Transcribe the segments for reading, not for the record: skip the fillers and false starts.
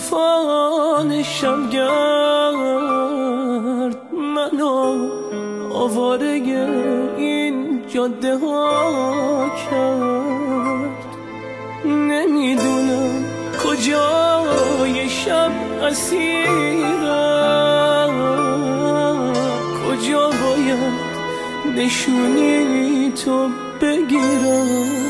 طوفان شبگرد منو آواره این جاده ها کرد. نمیدونم کجای شب اسیرم، کجا باید نشونی تو بگیرم.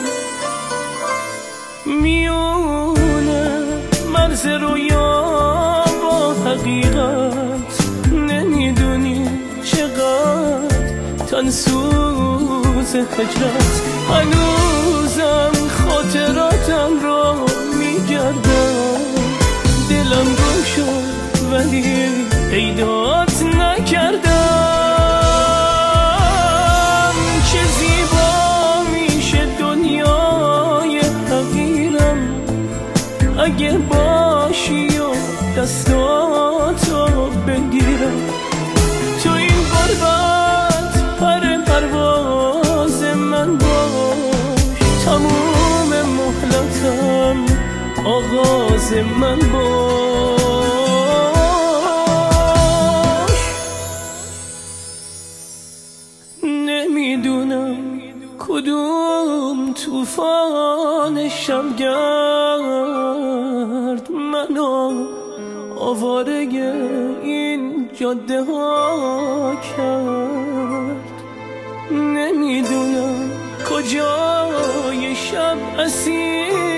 میونه مرز رویا با حقیقت، نمیدونی چقدر تنسوز هجرت. هنوزم خاطراتم رو میگردم، دلم گم شد ولی پیدات نکردم. چه زیبا میشه دنیای حقیرم اگه باشی و دستاتو بگیرم. تو این غربت پر پرواز من باش، تموم مهلتم آغاز من باش. نمیدونم کدوم طوفان شبگرد منو آواره این جاده ها کرد. نمیدونم کجای شب اسیر